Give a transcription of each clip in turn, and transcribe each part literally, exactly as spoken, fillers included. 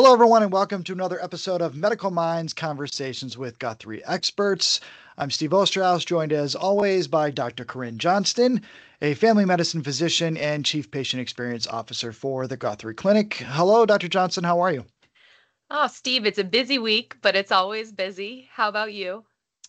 Hello, everyone, and welcome to another episode of Medical Minds Conversations with Guthrie Experts. I'm Steve Osterhaus, joined as always by Doctor Corinne Johnston, a family medicine physician and Chief Patient Experience Officer for the Guthrie Clinic. Hello, Doctor Johnston. How are you? Oh, Steve, it's a busy week, but it's always busy. How about you?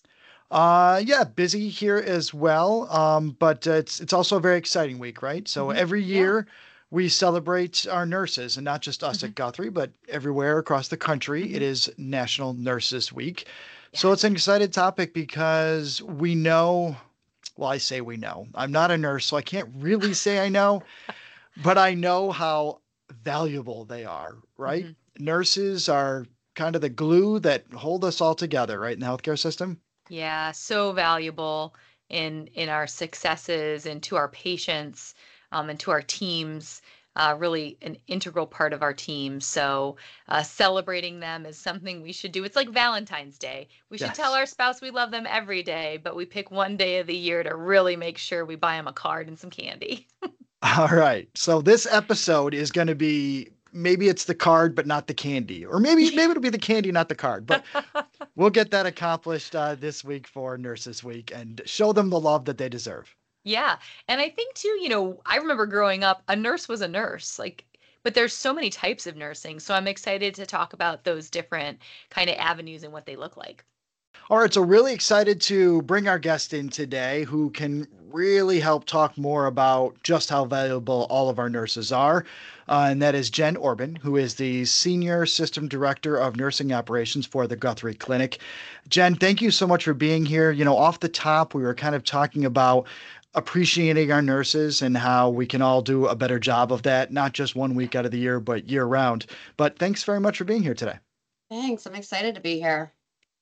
Uh, yeah, busy here as well. Um, but uh, it's it's also a very exciting week, right? So hmm every Yeah. year we celebrate our nurses, and not just us hmm at Guthrie, but everywhere across the country. It hmm is National Nurses Week. So it's Yes. an excited topic because we know, well, I say we know. I'm not a nurse, so I can't really say I know, but I know how valuable they are, right? hmm Nurses are kind of the glue that hold us all together, right, in the healthcare system. Yeah, so valuable in in our successes and to our patients, um, and to our teams. Uh, really an integral part of our team. So uh, celebrating them is something we should do. It's like Valentine's Day. We should tell Yes. our spouse we love them every day, but we pick one day of the year to really make sure we buy them a card and some candy. All right. So this episode is going to be maybe it's the card, but not the candy, or maybe maybe it'll be the candy, not the card. But we'll get that accomplished uh, this week for Nurses Week and show them the love that they deserve. Yeah. And I think too, you know, I remember growing up, a nurse was a nurse. Like, but there's so many types of nursing. So I'm excited to talk about those different kind of avenues and what they look like. All right. So really excited to bring our guest in today, who can really help talk more about just how valuable all of our nurses are. Uh, and that is Jen Orban, who is the Senior System Director of Nursing Operations for the Guthrie Clinic. Jen, thank you so much for being here. You know, off the top, we were kind of talking about appreciating our nurses and how we can all do a better job of that, not just one week out of the year, but year round. But thanks very much for being here today. Thanks. I'm excited to be here.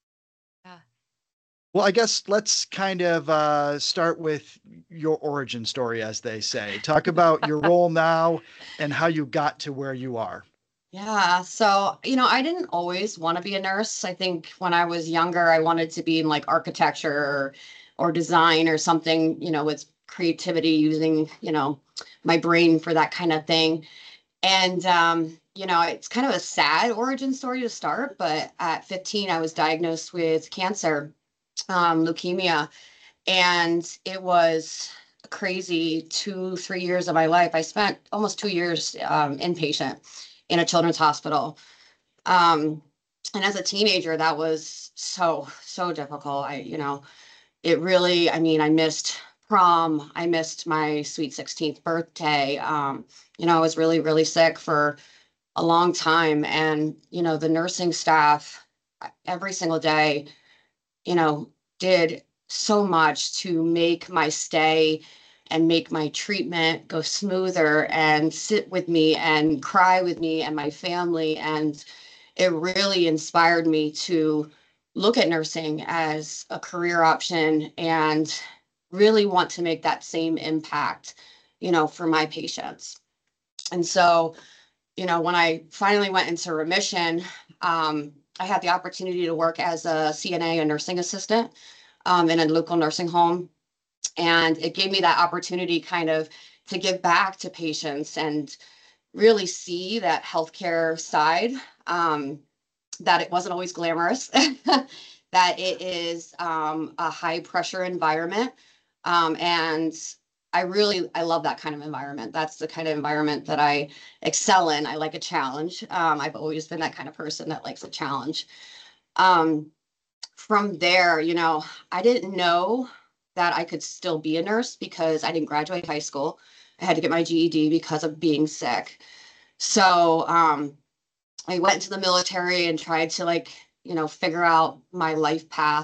Yeah. Well, I guess let's kind of uh, start with your origin story, as they say. Talk about your role now and how you got to where you are. Yeah. So, you know, I didn't always want to be a nurse. I think when I was younger, I wanted to be in like architecture or, or design or something, you know, with creativity, using, you know, my brain for that kind of thing. And, um, you know, it's kind of a sad origin story to start, but at fifteen, I was diagnosed with cancer, um, leukemia. And it was a crazy two, three years of my life. I spent almost two years um, inpatient in a children's hospital. Um, and as a teenager, that was so, so difficult. I, you know, it really, I mean, I missed prom. I missed my sweet sixteenth birthday. Um, you know, I was really, really sick for a long time. And, you know, the nursing staff every single day, you know, did so much to make my stay and make my treatment go smoother and sit with me and cry with me and my family. And it really inspired me to look at nursing as a career option and really want to make that same impact, you know, for my patients. And so, you know, when I finally went into remission, um, I had the opportunity to work as a C N A, a nursing assistant, um, in a local nursing home. And it gave me that opportunity kind of to give back to patients and really see that healthcare side, um, that it wasn't always glamorous, that it is um, a high pressure environment. Um, and I really, I love that kind of environment. That's the kind of environment that I excel in. I like a challenge. Um, I've always been that kind of person that likes a challenge. Um, from there, you know, I didn't know that I could still be a nurse because I didn't graduate high school. I had to get my G E D because of being sick. So um, I went into the military and tried to like, you know, figure out my life path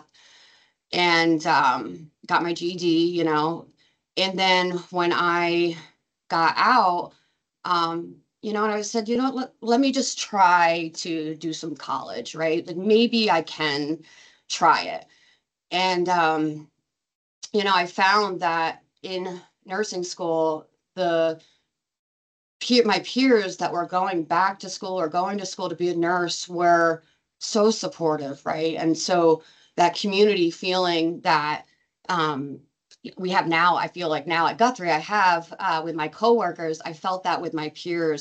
and um, got my G E D, you know. And then when I got out, um, you know, and I said, you know, let, let me just try to do some college, right? Like maybe I can try it. And, um, you know, I found that in nursing school, the peer, my peers that were going back to school or going to school to be a nurse were so supportive, right? And so that community feeling that um, we have now, I feel like now at Guthrie, I have uh, with my coworkers, I felt that with my peers.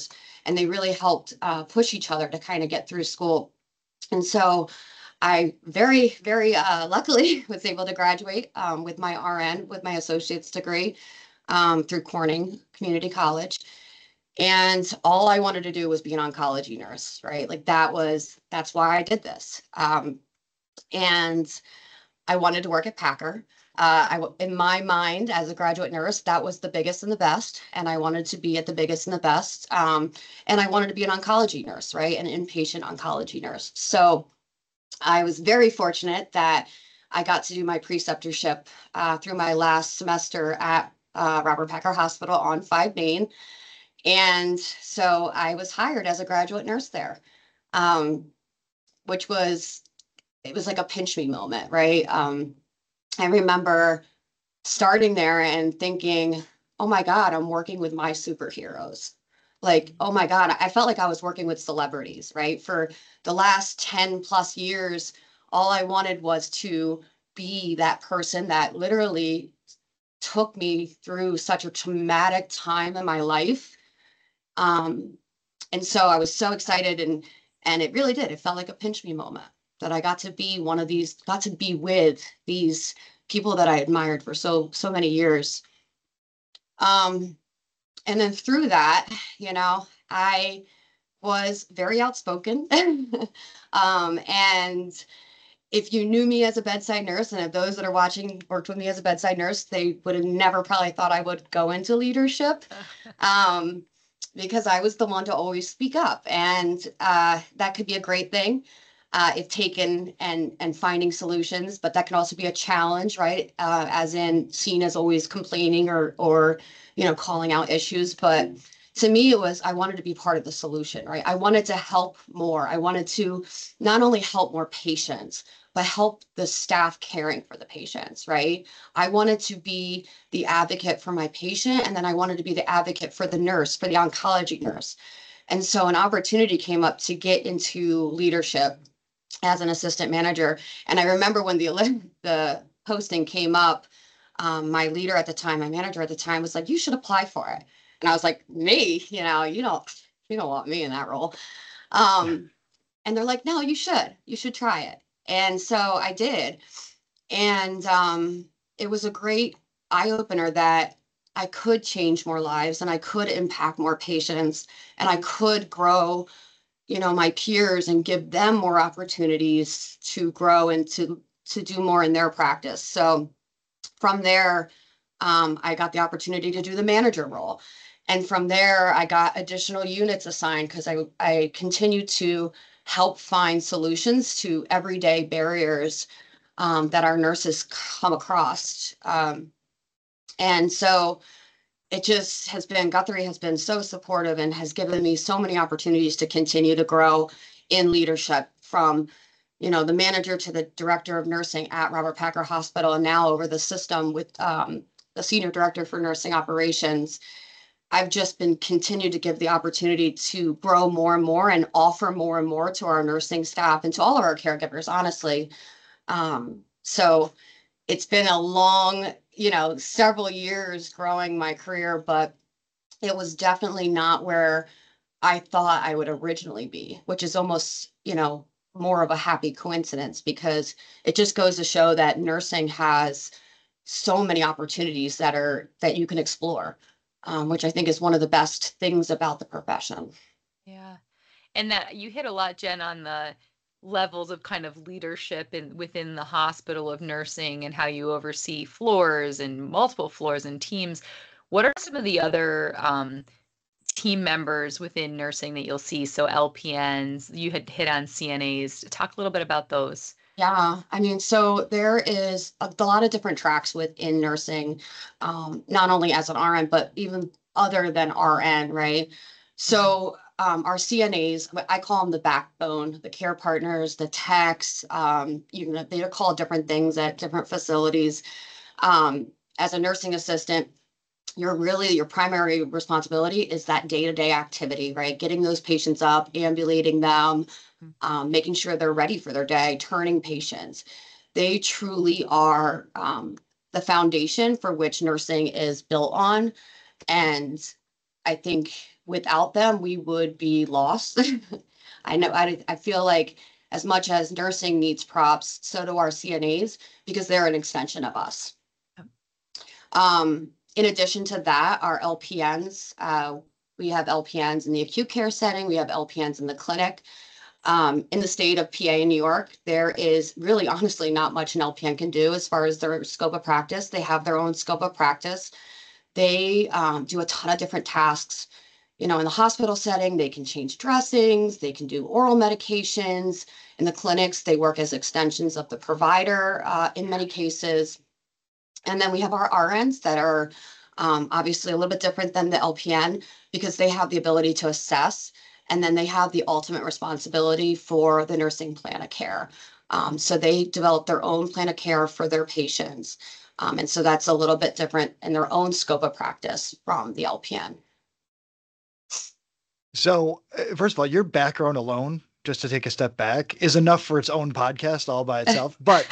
and they really helped uh, push each other to kind of get through school. And so I very, very uh, luckily was able to graduate um, with my R N, with my associate's degree um, through Corning Community College. And all I wanted to do was be an oncology nurse, right? Like that was, that's why I did this. Um, and I wanted to work at Packer. Uh, I, in my mind, as a graduate nurse, that was the biggest and the best, and I wanted to be at the biggest and the best. Um, and I wanted to be an oncology nurse, right? An inpatient oncology nurse. So I was very fortunate that I got to do my preceptorship uh, through my last semester at uh, Robert Packer Hospital on five Main. And so I was hired as a graduate nurse there, um, which was, it was like a pinch me moment, right? Um, I remember starting there and thinking, oh my God, I'm working with my superheroes. Like, oh my God, I felt like I was working with celebrities, right? For the last ten plus years, all I wanted was to be that person that literally took me through such a traumatic time in my life. Um, and so I was so excited, and and it really did. It felt like a pinch me moment that I got to be one of these, got to be with these people that I admired for so so many years. Um, and then through that, you know, I was very outspoken. um, and if you knew me as a bedside nurse, and if those that are watching worked with me as a bedside nurse, they would have never probably thought I would go into leadership. Um, because I was the one to always speak up, and uh, that could be a great thing uh, if taken and and finding solutions, but that can also be a challenge, right? Uh, as in seen as always complaining or or you know calling out issues. But to me, it was I wanted to be part of the solution, right? I wanted to help more. I wanted to not only help more patients, but help the staff caring for the patients, right? I wanted to be the advocate for my patient, and then I wanted to be the advocate for the nurse, for the oncology nurse. And so an opportunity came up to get into leadership as an assistant manager. And I remember when the the posting came up, um, my leader at the time, my manager at the time, was like, "You should apply for it." And I was like, "Me? You know, you don't, you don't want me in that role." Um, and they're like, "No, you should. You should try it." And so I did. And um, it was a great eye opener that I could change more lives, and I could impact more patients, and I could grow, you know, my peers and give them more opportunities to grow and to to do more in their practice. So from there, um, I got the opportunity to do the manager role. And from there, I got additional units assigned because I, I continued to help find solutions to everyday barriers um, that our nurses come across. Um, and so it just has been, Guthrie has been so supportive and has given me so many opportunities to continue to grow in leadership, from you know the manager to the director of nursing at Robert Packer Hospital, and now over the system with um, the senior director for nursing operations. I've just been continued to give the opportunity to grow more and more and offer more and more to our nursing staff and to all of our caregivers, honestly. Um, so it's been a long, you know, several years growing my career, but it was definitely not where I thought I would originally be, which is almost, you know, more of a happy coincidence, because it just goes to show that nursing has so many opportunities that are that you can explore, um, which I think is one of the best things about the profession. Yeah. And that you hit a lot, Jen, on the levels of kind of leadership in within the hospital of nursing and how you oversee floors and multiple floors and teams. What are some of the other um, team members within nursing that you'll see? So L P Ns, you had hit on C N As. Talk a little bit about those. Yeah, I mean, so there is a, a lot of different tracks within nursing, um, not only as an R N, but even other than R N, right? So um, our C N As, I call them the backbone, the care partners, the techs, um, you know, they are called different things at different facilities. Um, as a nursing assistant, your really your primary responsibility is that day-to-day activity, right? Getting those patients up, ambulating them, um, making sure they're ready for their day, turning patients. They truly are um, the foundation for which nursing is built on. And I think without them, we would be lost. I know, I, I feel like as much as nursing needs props, so do our C N As because they're an extension of us. Um, in addition to that, our L P Ns, uh, we have L P Ns in the acute care setting, we have L P Ns in the clinic. Um, in the state of P A and New York, there is really honestly not much an L P N can do as far as their scope of practice. They have their own scope of practice. They um, do a ton of different tasks. You know, in the hospital setting, they can change dressings, they can do oral medications. In the clinics, they work as extensions of the provider uh, in many cases. And then we have our R Ns that are um, obviously a little bit different than the L P N because they have the ability to assess, and then they have the ultimate responsibility for the nursing plan of care. Um, so they develop their own plan of care for their patients. Um, and so that's a little bit different in their own scope of practice from the L P N. So, uh, first of all, your background alone, just to take a step back, is enough for its own podcast all by itself. But,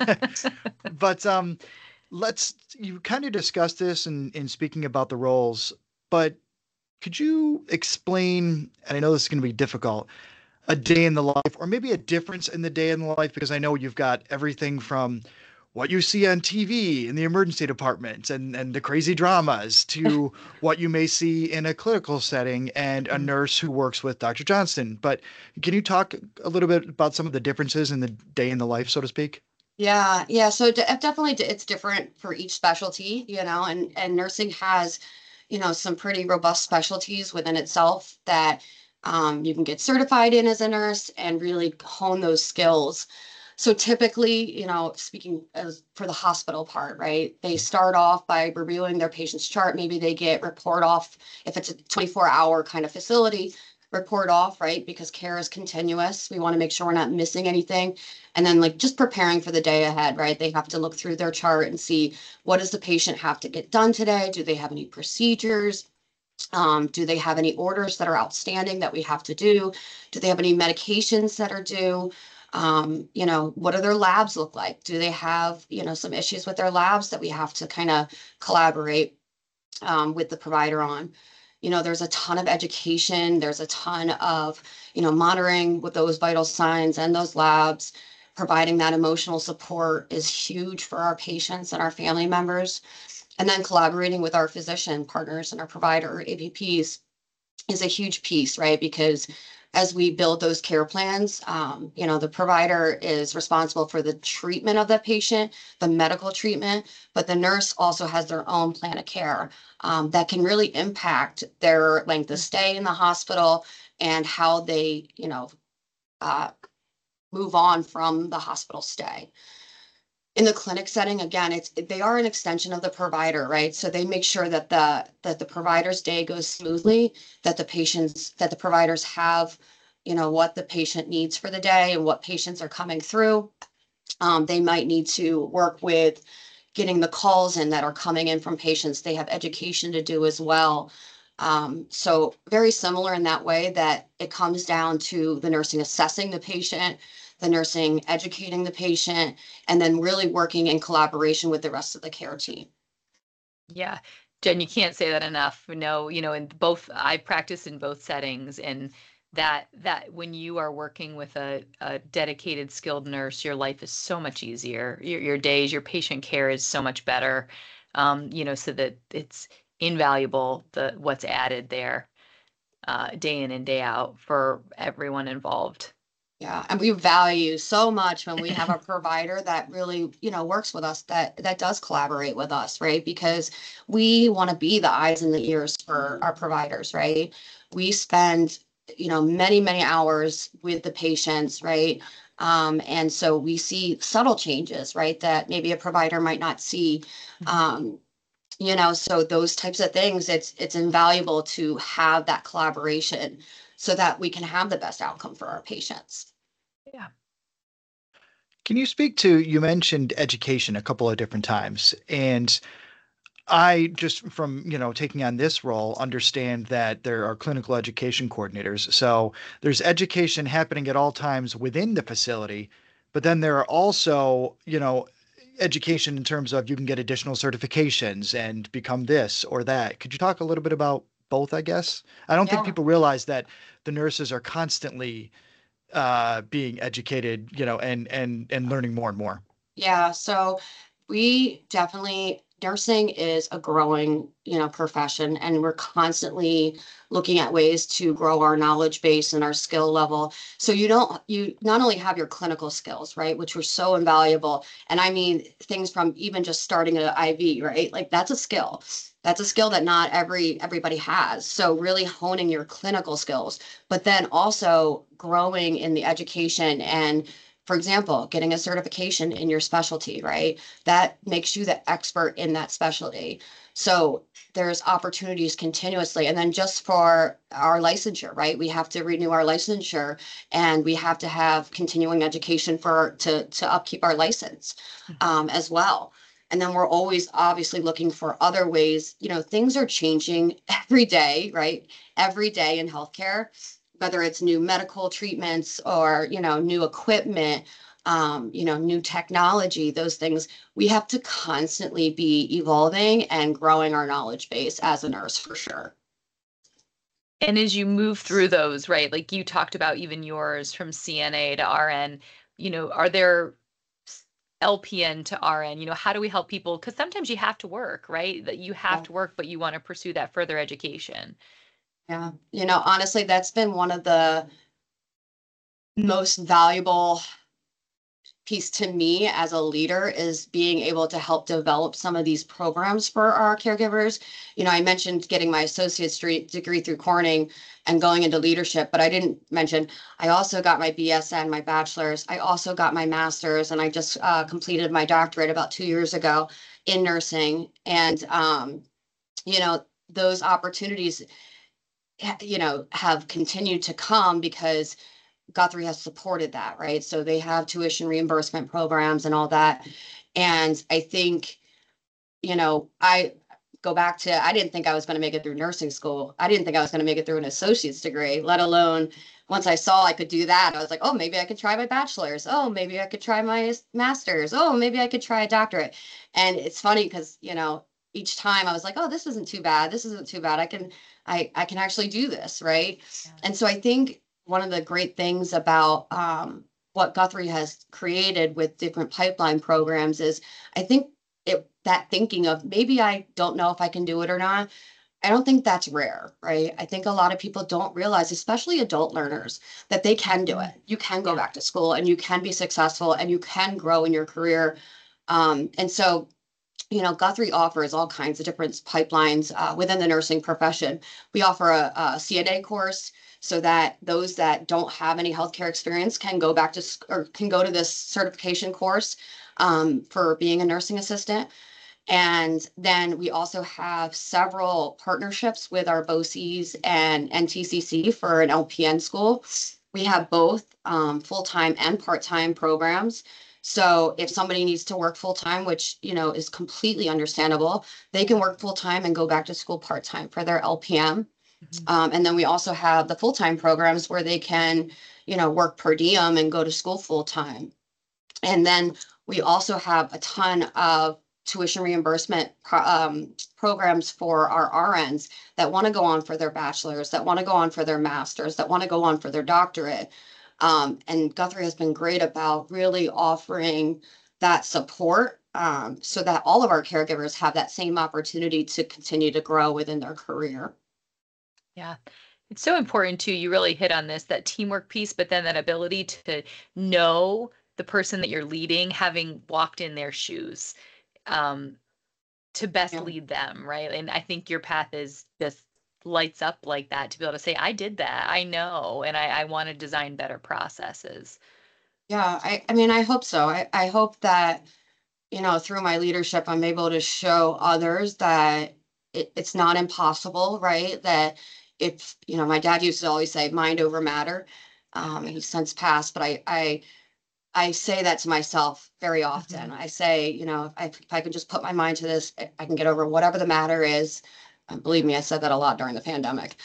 but um, let's, you kind of discussed this in, in speaking about the roles, but could you explain, and I know this is going to be difficult, a day in the life, or maybe a difference in the day in the life? Because I know you've got everything from what you see on T V in the emergency department and, and the crazy dramas to what you may see in a clinical setting and a nurse who works with Doctor Johnston. But can you talk a little bit about some of the differences in the day in the life, so to speak? Yeah, yeah. So de- definitely it's different for each specialty, you know, and, and nursing has, you know, some pretty robust specialties within itself that um, you can get certified in as a nurse and really hone those skills. So typically, you know, speaking as for the hospital part, right? They start off by reviewing their patient's chart. Maybe they get report off if it's a twenty-four hour kind of facility, report off, right? Because care is continuous. We want to make sure we're not missing anything. And then like just preparing for the day ahead, right? They have to look through their chart and see what does the patient have to get done today? Do they have any procedures? Um, do they have any orders that are outstanding that we have to do? Do they have any medications that are due? Um, you know, what do their labs look like? Do they have, you know, some issues with their labs that we have to kind of collaborate um, with the provider on? You know, there's a ton of education. There's a ton of, you know, monitoring with those vital signs and those labs. Providing that emotional support is huge for our patients and our family members. And then collaborating with our physician partners and our provider A P Ps is a huge piece, right? Because as we build those care plans, um, you know, the provider is responsible for the treatment of the patient, the medical treatment, but the nurse also has their own plan of care um, that can really impact their length of stay in the hospital and how they, you know, uh, move on from the hospital stay. In the clinic setting, again, it's they are an extension of the provider, right? So they make sure that the that the provider's day goes smoothly, that the patients that the providers have, you know, what the patient needs for the day and what patients are coming through. Um, they might need to work with getting the calls in that are coming in from patients. They have education to do as well. Um, so very similar in that way that it comes down to the nursing assessing the patient, the nursing educating the patient, and then really working in collaboration with the rest of the care team. Yeah. Jen, you can't say that enough. No, you know, in both, I practice in both settings, and that that when you are working with a, a dedicated skilled nurse, your life is so much easier. Your your days, your patient care is so much better. Um, you know, so that it's invaluable the what's added there, uh, day in and day out for everyone involved. Yeah, and we value so much when we have a provider that really, you know, works with us, that that does collaborate with us, right? Because we want to be the eyes and the ears for our providers, right? We spend, you know, many, many hours with the patients, right? Um, and so we see subtle changes, right? That maybe a provider might not see. Um, you know, so those types of things, it's it's invaluable to have that collaboration so that we can have the best outcome for our patients. Yeah. Can you speak to, you mentioned education a couple of different times, and I just from, you know, taking on this role, understand that there are clinical education coordinators. So there's education happening at all times within the facility, but then there are also, you know, education in terms of you can get additional certifications and become this or that. Could you talk a little bit about both, I guess. I don't think Yeah. people realize that the nurses are constantly uh, being educated, you know, and and and learning more and more. Yeah, so we definitely, nursing is a growing, you know, profession, and we're constantly looking at ways to grow our knowledge base and our skill level. So you don't, you not only have your clinical skills, right, which were so invaluable, and I mean things from even just starting an I V, right? Like that's a skill. That's a skill that not every everybody has. So really honing your clinical skills, but then also growing in the education and, for example, getting a certification in your specialty, right? That makes you the expert in that specialty. So there's opportunities continuously. And then just for our licensure, right? We have to renew our licensure and we have to have continuing education for to, to upkeep our license um, as well. And then we're always obviously looking for other ways. You know, things are changing every day, right? Every day in healthcare, whether it's new medical treatments or, you know, new equipment, um, you know, new technology, those things, we have to constantly be evolving and growing our knowledge base as a nurse for sure. And as you move through those, right, like you talked about even yours from C N A to R N, you know, are there s- L P N to R N, you know, how do we help people? Because sometimes you have to work, right? That you have Yeah. to work, but you want to pursue that further education. Yeah. You know, honestly, that's been one of the most valuable piece to me as a leader is being able to help develop some of these programs for our caregivers. You know, I mentioned getting my associate's degree through Corning and going into leadership, but I didn't mention I also got my B S N, my bachelor's. I also got my master's, and I just uh, completed my doctorate about two years ago in nursing. And, um, you know, those opportunities, you know, have continued to come because Guthrie has supported that, right? So they have tuition reimbursement programs and all that. And I think, you know, I go back to, I didn't think I was going to make it through nursing school. I didn't think I was going to make it through an associate's degree, let alone once I saw I could do that, I was like, oh, maybe I could try my bachelor's. Oh, maybe I could try my master's. Oh, maybe I could try a doctorate. And it's funny because, you know, each time I was like, oh, this isn't too bad. This isn't too bad. I can, I, I can actually do this, right? Yeah. And so I think one of the great things about um, what Guthrie has created with different pipeline programs is I think it that thinking of maybe I don't know if I can do it or not. I don't think that's rare, right? I think a lot of people don't realize, especially adult learners, that they can do it. You can go Yeah. back to school and you can be successful and you can grow in your career. Um, and so, you know, Guthrie offers all kinds of different pipelines uh, within the nursing profession. We offer a, a C N A course so that those that don't have any healthcare experience can go back to or can go to this certification course um, for being a nursing assistant. And then we also have several partnerships with our B O C Es and N T C C for an L P N school. We have both um, full-time and part-time programs. So if somebody needs to work full-time, which, you know, is completely understandable, they can work full-time and go back to school part-time for their L P M. Mhm. Um, and then we also have the full-time programs where they can, you know, work per diem and go to school full-time. And then we also have a ton of tuition reimbursement pro- um, programs for our R Ns that want to go on for their bachelor's, that want to go on for their master's, that want to go on for their doctorate. Um, and Guthrie has been great about really offering that support um, so that all of our caregivers have that same opportunity to continue to grow within their career. Yeah. It's so important too. You really hit on this, that teamwork piece, but then that ability to know the person that you're leading, having walked in their shoes, um, to best Yeah. lead them, right? And I think your path is just lights up like that to be able to say, I did that, I know, and I, I want to design better processes. Yeah, I, I mean, I hope so. I, I hope that, you know, through my leadership, I'm able to show others that it, it's not impossible, right? That if, you know, my dad used to always say mind over matter. Um, he's since passed, but I, I, I say that to myself very often. Mhm. I say, you know, if I, if I can just put my mind to this, I I can get over whatever the matter is. Um, believe me, I said that a lot during the pandemic.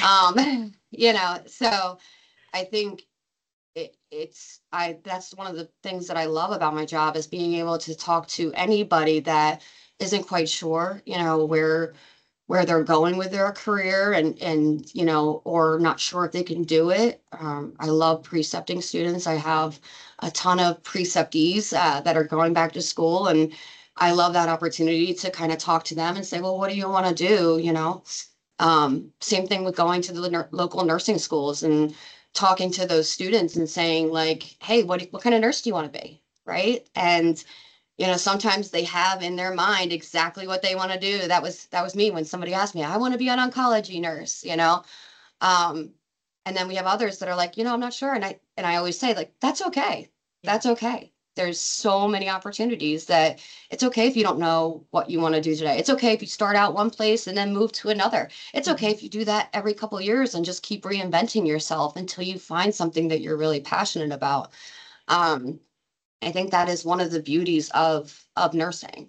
Um, you know, so I think it, it's I that's one of the things that I love about my job is being able to talk to anybody that isn't quite sure, you know, where where they're going with their career and, and, you know, or not sure if they can do it. Um, I love precepting students. I have a ton of preceptees uh, that are going back to school, and I love that opportunity to kind of talk to them and say, well, what do you want to do? You know, um, same thing with going to the nur- local nursing schools and talking to those students and saying like, hey, what, what kind of nurse do you want to be? Right. And you know, sometimes they have in their mind exactly what they want to do. That was that was me when somebody asked me, I want to be an oncology nurse, you know. Um, and then we have others that are like, you know, I'm not sure. And I and I always say, like, that's okay. Yeah. That's okay. There's so many opportunities that it's okay if you don't know what you want to do today. It's okay if you start out one place and then move to another. It's okay Mhm. if you do that every couple of years and just keep reinventing yourself until you find something that you're really passionate about. Um, I think that is one of the beauties of of nursing.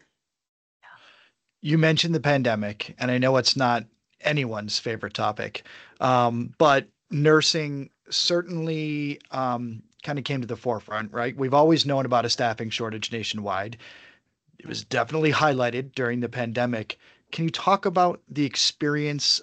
You mentioned the pandemic, and I know it's not anyone's favorite topic, um, but nursing certainly um, kind of came to the forefront, right? We've always known about a staffing shortage nationwide. It was definitely highlighted during the pandemic. Can you talk about the experience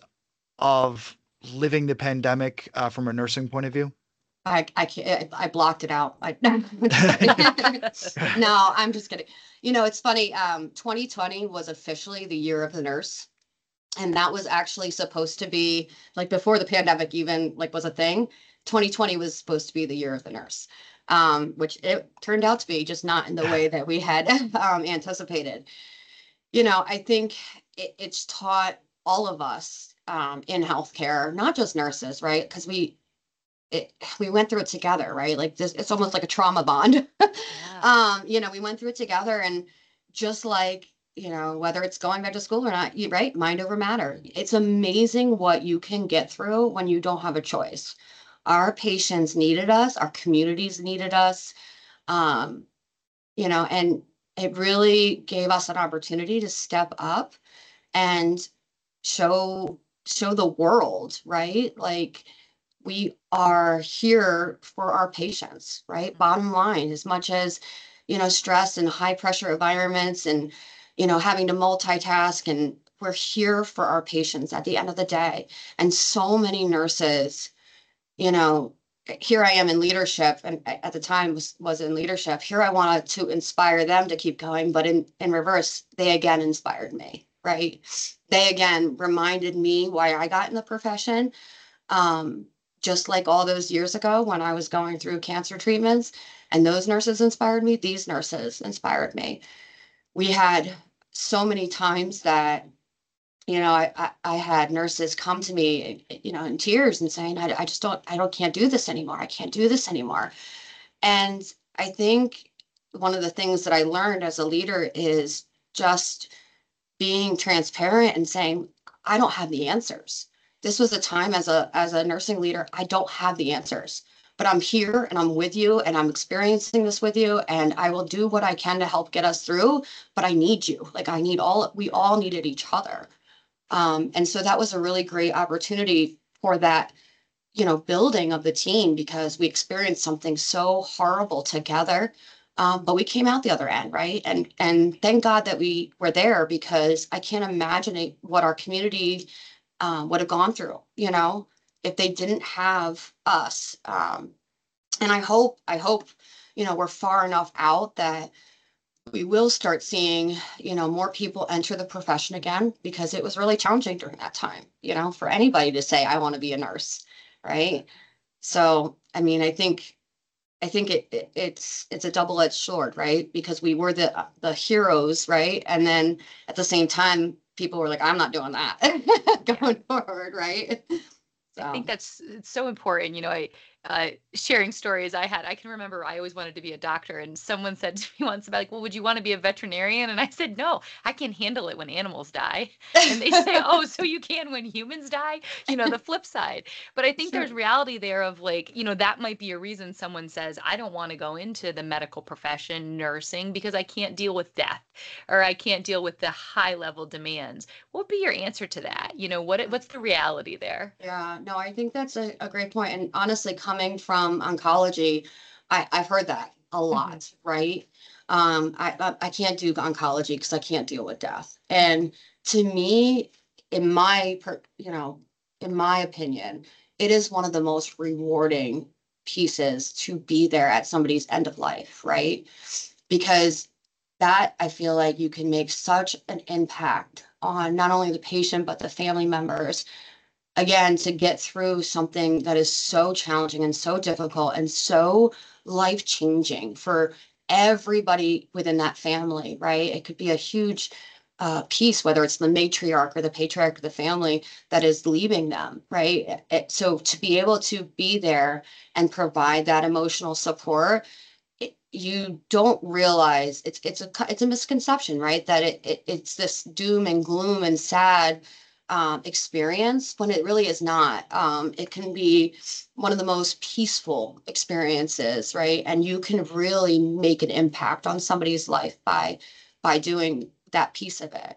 of living the pandemic uh, from a nursing point of view? I I can't I blocked it out. I I'm just kidding. No, I'm just kidding. You know, it's funny. Um, twenty twenty was officially the year of the nurse. And that was actually supposed to be like before the pandemic even like was a thing. twenty twenty was supposed to be the year of the nurse, um, which it turned out to be, just not in the way that we had um, anticipated. You know, I think it, it's taught all of us um, in healthcare, not just nurses, right? Because we it, we went through it together, right? Like this, it's almost like a trauma bond. Yeah. um, you know, we went through it together, and just like, you know, whether it's going back to school or not, you right, mind over matter. It's amazing what you can get through when you don't have a choice. Our patients needed us, our communities needed us, um, you know, and it really gave us an opportunity to step up and show show the world, right? Like we are here for our patients, right? Bottom line, as much as, you know, stress and high pressure environments and, you know, having to multitask, and we're here for our patients at the end of the day. And so many nurses, you know, here I am in leadership, and at the time was, was in leadership. Here I wanted to inspire them to keep going, but in, in reverse, they again inspired me, right? They again reminded me why I got in the profession. Um, just like all those years ago when I was going through cancer treatments, and those nurses inspired me, these nurses inspired me. We had so many times that, you know, I, I, I had nurses come to me, you know, in tears and saying, I, I just don't, I don't, can't do this anymore. I can't do this anymore. And I think one of the things that I learned as a leader is just being transparent and saying, I don't have the answers. This was a time as a as a nursing leader, I don't have the answers, but I'm here and I'm with you and I'm experiencing this with you, and I will do what I can to help get us through, but I need you. Like I need all we all needed each other. Um, and so that was a really great opportunity for that, you know, building of the team, because we experienced something so horrible together. Um, but we came out the other end, right? And and thank God that we were there, because I can't imagine it, what our community um, would have gone through, you know, if they didn't have us. Um, and I hope, I hope, you know, we're far enough out that we will start seeing, you know, more people enter the profession again, because it was really challenging during that time, you know, for anybody to say, I want to be a nurse, right? So, I mean, I think I think it, it it's it's a double-edged sword, right? Because we were the uh, the heroes, right? And then at the same time, people were like, I'm not doing that going forward, right? I think So that's it's so important. You know, I uh, sharing stories I had. I can remember I always wanted to be a doctor, and someone said to me once about like, "Well, would you want to be a veterinarian?" And I said, "No, I can handle it when animals die." And they say, "Oh, so you can when humans die?" You know, the flip side. But I think sure. there's reality there of like, you know, that might be a reason someone says, "I don't want to go into the medical profession, nursing, because I can't deal with death, or I can't deal with the high level demands." What would be your answer to that? You know, what what's the reality there? Yeah, no, I think that's a, a great point. And honestly, coming from oncology, I, I've heard that a Mhm. lot, right? Um, I, I, I can't do oncology because I can't deal with death. And to me, in my, per, you know, in my opinion, it is one of the most rewarding pieces to be there at somebody's end of life, right? Because that I feel like you can make such an impact on not only the patient, but the family members. Again, to get through something that is so challenging and so difficult and so life changing for everybody within that family, right? It could be a huge uh, piece, whether it's the matriarch or the patriarch of the family that is leaving them, right? It, so to be able to be there and provide that emotional support, it, you don't realize it's it's a it's a misconception, right? That it, it it's this doom and gloom and sad um, experience when it really is not. Um, it can be one of the most peaceful experiences, right? And you can really make an impact on somebody's life by by doing that piece of it.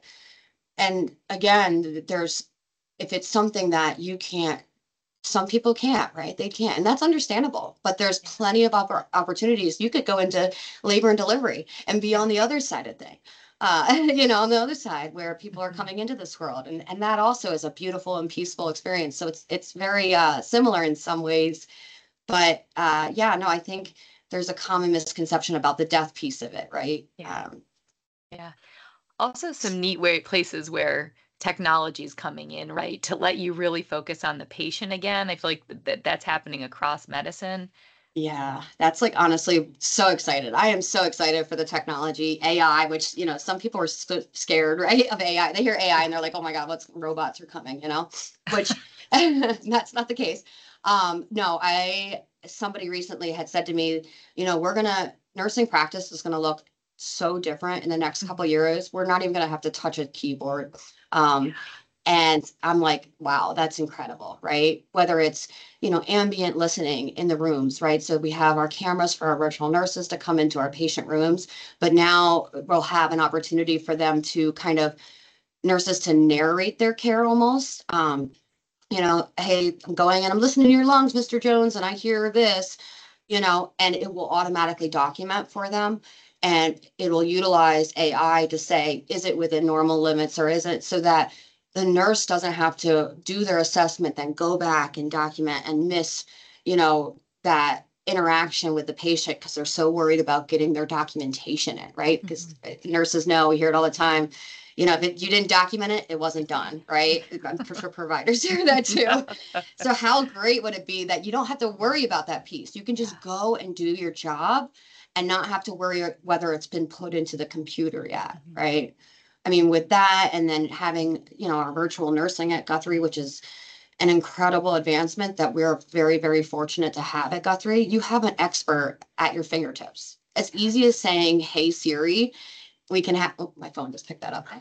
And again, there's if it's something that you can't, some people can't, right? They can't, and that's understandable. But there's plenty of oppor- opportunities. You could go into labor and delivery and be on the other side of things. Uh, you know, on the other side where people are coming into this world, and and that also is a beautiful and peaceful experience. So it's it's very uh, similar in some ways, but uh, yeah, no, I think there's a common misconception about the death piece of it, right? Yeah. Um, Yeah. Also some neat way places where technology is coming in, right? To let you really focus on the patient again. I feel like th- that that's happening across medicine. Yeah, that's like honestly so excited. I am so excited for the technology, A I, which, you know, some people are so scared, right, of A I. They hear A I and they're like, oh my God, what's robots are coming, you know, which that's not the case. Um, no, I, somebody recently had said to me, you know, we're gonna, nursing practice is gonna look so different in the next couple of years. We're not even gonna have to touch a keyboard. Um, and I'm like, wow, that's incredible, right? Whether it's, you know, ambient listening in the rooms, right? So we have our cameras for our virtual nurses to come into our patient rooms, but now we'll have an opportunity for them to kind of nurses to narrate their care almost. Um, you know, hey, I'm going and I'm listening to your lungs, Mister Jones, and I hear this, you know, and it will automatically document for them. And it will utilize A I to say, is it within normal limits or isn't, so that the nurse doesn't have to do their assessment, then go back and document and miss, you know, that interaction with the patient because they're so worried about getting their documentation in, right? Because Mhm. nurses know, we hear it all the time. You know, if it, you didn't document it, it wasn't done, right? I'm sure providers hear that too. So how great would it be that you don't have to worry about that piece? You can just Yeah. go and do your job and not have to worry whether it's been put into the computer yet, Mhm. right? I mean, with that, and then having, you know, our virtual nursing at Guthrie, which is an incredible advancement that we're very, very fortunate to have at Guthrie. You have an expert at your fingertips. As easy as saying, hey, Siri, we can have, oh, my phone just picked that up.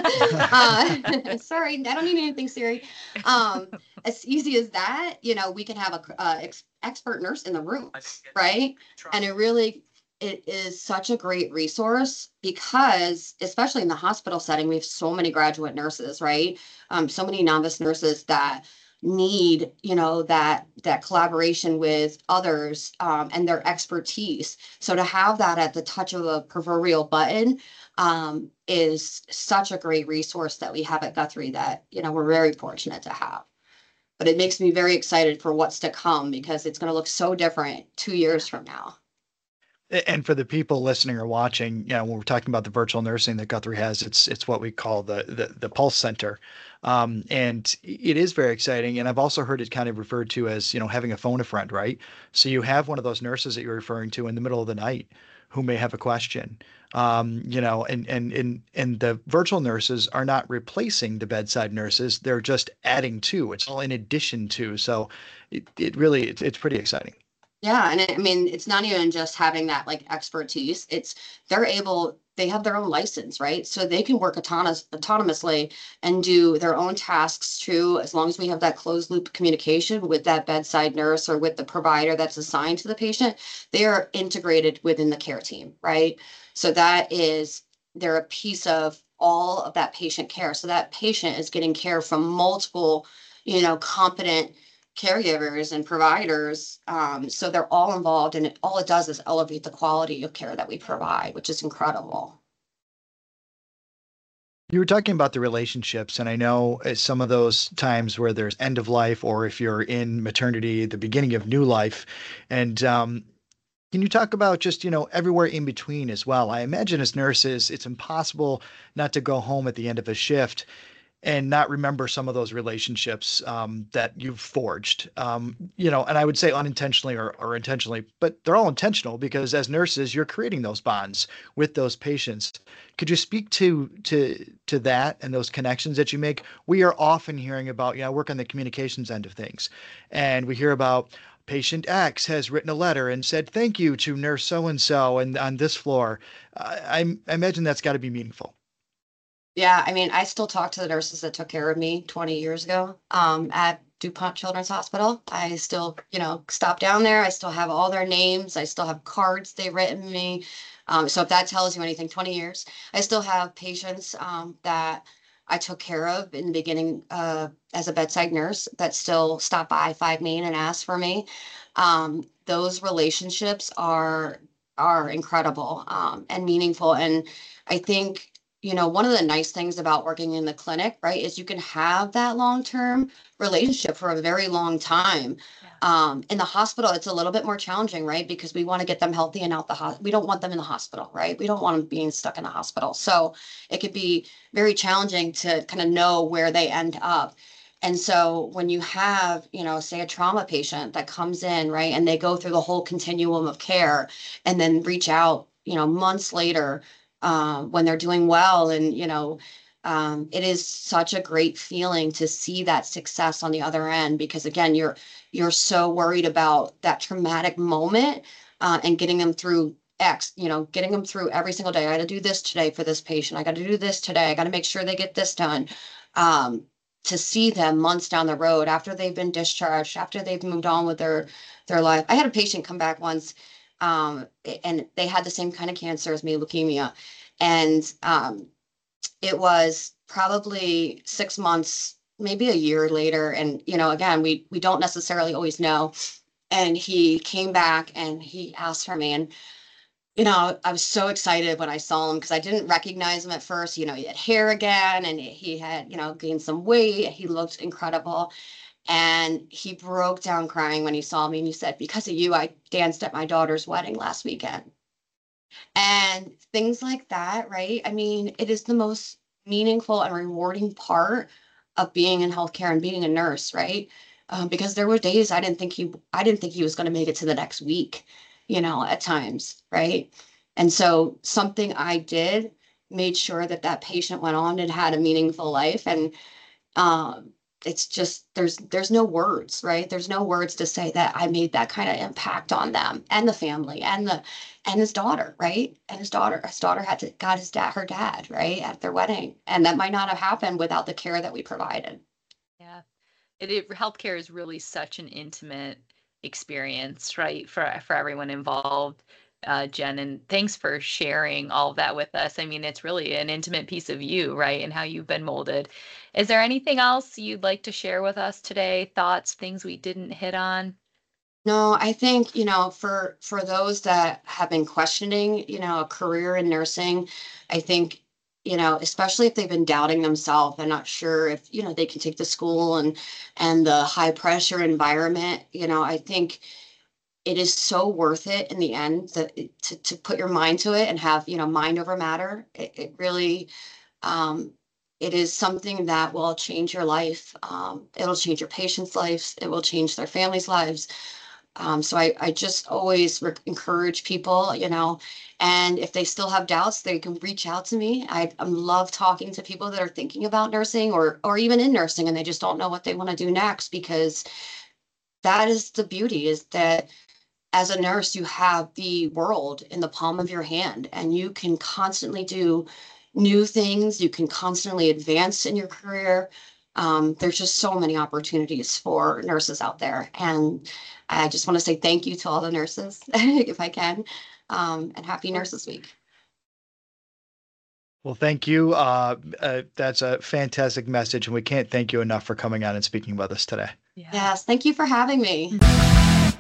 uh, sorry, I don't need anything, Siri. Um, as easy as that, you know, we can have a uh, ex- expert nurse in the room, right? And it really, it is such a great resource because, especially in the hospital setting, we have so many graduate nurses, right? Um, so many novice nurses that need, you know, that that collaboration with others um, and their expertise. So to have that at the touch of a proverbial button um, is such a great resource that we have at Guthrie that, you know, we're very fortunate to have. But it makes me very excited for what's to come because it's going to look so different two Yeah. years from now. And for the people listening or watching, you know, when we're talking about the virtual nursing that Guthrie has, it's it's what we call the the, the Pulse Center, um, and it is very exciting. And I've also heard it kind of referred to as, you know, having a phone a friend, right? So you have one of those nurses that you're referring to in the middle of the night who may have a question, um, you know, and and and and the virtual nurses are not replacing the bedside nurses; they're just adding to. It's all in addition to. So it, it really it's, it's pretty exciting. Yeah, and it, I mean, it's not even just having that like expertise. It's they're able, they have their own license, right? So they can work autonomous autonomously and do their own tasks too, as long as we have that closed loop communication with that bedside nurse or with the provider that's assigned to the patient. They are integrated within the care team, right? So that is they're a piece of all of that patient care. So that patient is getting care from multiple, you know, competent caregivers and providers. Um, so they're all involved, and it, all it does is elevate the quality of care that we provide, which is incredible. You were talking about the relationships, and I know at some of those times where there's end of life, or if you're in maternity, the beginning of new life, and um, can you talk about just, you know, everywhere in between as well? I imagine as nurses, it's impossible not to go home at the end of a shift and not remember some of those relationships um, that you've forged. Um, you know, and I would say unintentionally or, or intentionally, but they're all intentional because as nurses, you're creating those bonds with those patients. Could you speak to to to that and those connections that you make? We are often hearing about, you know, I work on the communications end of things, and we hear about patient X has written a letter and said thank you to nurse so and so and on this floor. I, I I imagine that's got to be meaningful. Yeah, I mean, I still talk to the nurses that took care of me twenty years ago um, at DuPont Children's Hospital. I still, you know, stop down there. I still have all their names. I still have cards they've written me. Um, so if that tells you anything, twenty years. I still have patients um, that I took care of in the beginning uh, as a bedside nurse that still stop by Five Main and ask for me. Um, those relationships are are incredible um, and meaningful. And I think you know, one of the nice things about working in the clinic, right, is you can have that long-term relationship for a very long time. Yeah. Um, in the hospital, it's a little bit more challenging, right? Because we want to get them healthy and out the hospital. We don't want them in the hospital, right? We don't want them being stuck in the hospital. So it could be very challenging to kind of know where they end up. And so when you have, you know, say a trauma patient that comes in, right, and they go through the whole continuum of care and then reach out, you know, months later um, when they're doing well. And, you know, um, it is such a great feeling to see that success on the other end, because again, you're, you're so worried about that traumatic moment uh, and getting them through X, you know, getting them through every single day. I got to do this today for this patient. I got to do this today. I got to make sure they get this done. Um, to see them months down the road after they've been discharged, after they've moved on with their, their life. I had a patient come back once um, and they had the same kind of cancer as me, leukemia. And um, it was probably six months, maybe a year later. And, you know, again, we, we don't necessarily always know. And he came back and he asked for me. And, you know, I was so excited when I saw him because I didn't recognize him at first. You know, he had hair again and he had, you know, gained some weight. He looked incredible. And he broke down crying when he saw me. And he said, because of you, I danced at my daughter's wedding last weekend. And things like that, right? I mean, it is the most meaningful and rewarding part of being in healthcare and being a nurse, right? Um, because there were days I didn't think he, I didn't think he was going to make it to the next week, you know, at times, right? And so something I did made sure that that patient went on and had a meaningful life. And um, it's just there's there's no words, right? There's no words to say that I made that kind of impact on them and the family and the and his daughter, right? And his daughter, his daughter had to got his dad, her dad, right, at their wedding, and that might not have happened without the care that we provided. Yeah. It, it healthcare is really such an intimate experience, right, for for everyone involved. Uh, Jen, and thanks for sharing all of that with us. I mean, it's really an intimate piece of you, right, and how you've been molded. Is there anything else you'd like to share with us today? Thoughts, things we didn't hit on? No, I think, you know, for for those that have been questioning, you know, a career in nursing, I think, you know, especially if they've been doubting themselves and not sure if, you know, they can take the school and and the high pressure environment, you know, I think it is so worth it in the end to to, to put your mind to it and have, you know, mind over matter. It, it really um it is something that will change your life. Um, it'll change your patients' lives. It will change their families' lives. Um, so I, I just always re- encourage people, you know, and if they still have doubts, they can reach out to me. I, I love talking to people that are thinking about nursing or or even in nursing and they just don't know what they want to do next, because that is the beauty, is that as a nurse, you have the world in the palm of your hand and you can constantly do new things. You can constantly advance in your career. Um, there's just so many opportunities for nurses out there. And I just want to say thank you to all the nurses, if I can, um, and happy Nurses Week. Well, thank you. Uh, uh, that's a fantastic message, and we can't thank you enough for coming on and speaking with us today. Yeah. Yes, thank you for having me.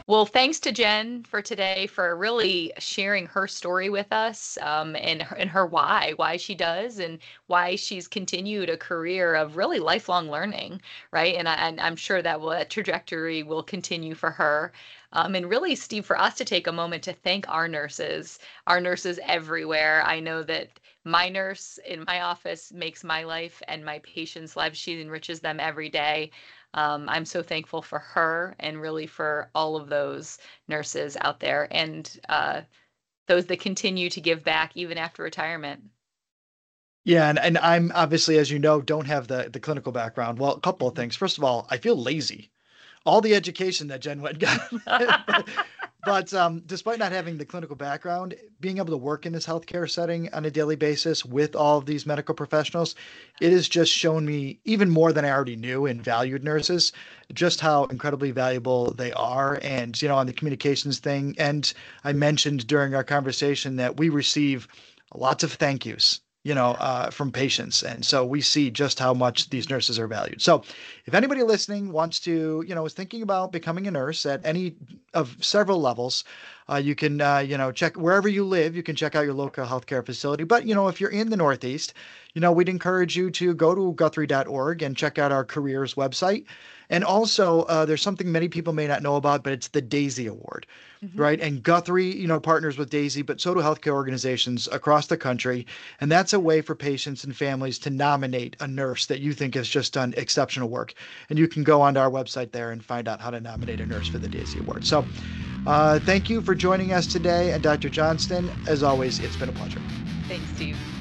Well, thanks to Jen for today for really sharing her story with us, um, and, her- and her why, why she does, and why she's continued a career of really lifelong learning, right? And, I, and I'm sure that will, that trajectory will continue for her. Um, and really, Steve, for us to take a moment to thank our nurses, our nurses everywhere. I know that my nurse in my office makes my life and my patients' lives. She enriches them every day. Um, I'm so thankful for her and really for all of those nurses out there and uh, those that continue to give back even after retirement. Yeah, and, and I'm obviously, as you know, don't have the the clinical background. Well, a couple of Mhm. things. First of all, I feel lazy. All the education that Jen went got, but, but um, despite not having the clinical background, being able to work in this healthcare setting on a daily basis with all of these medical professionals, it has just shown me even more than I already knew and valued nurses, just how incredibly valuable they are. And, you know, on the communications thing, and I mentioned during our conversation that we receive lots of thank yous, you know, uh, from patients. And so we see just how much these nurses are valued. So if anybody listening wants to, you know, is thinking about becoming a nurse at any of several levels, uh, you can, uh, you know, check wherever you live, you can check out your local healthcare facility. But, you know, if you're in the Northeast, you know, we'd encourage you to go to guthrie dot org and check out our careers website. And also, uh, there's something many people may not know about, but it's the DAISY Award, Mhm. right? And Guthrie, you know, partners with DAISY, but so do healthcare organizations across the country. And that's a way for patients and families to nominate a nurse that you think has just done exceptional work. And you can go onto our website there and find out how to nominate a nurse for the DAISY Award. So uh, thank you for joining us today. And Doctor Johnston, as always, it's been a pleasure. Thanks, Steve.